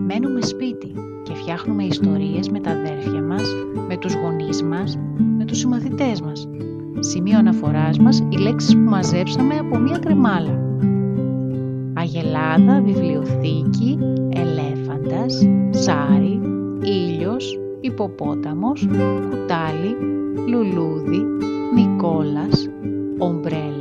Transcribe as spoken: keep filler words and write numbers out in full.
μένουμε σπίτι και φτιάχνουμε ιστορίες με τα αδέρφια μας, με τους γονείς μας, με τους συμμαθητές μας. Σημείο αναφοράς μας οι λέξεις που μαζέψαμε από μία κρεμάλα. Αγελάδα, βιβλιοθήκη, ελέφαντας, ψάρι, ήλιος, υποπόταμος, κουτάλι, λουλούδι, Νικόλας, ομπρέλα,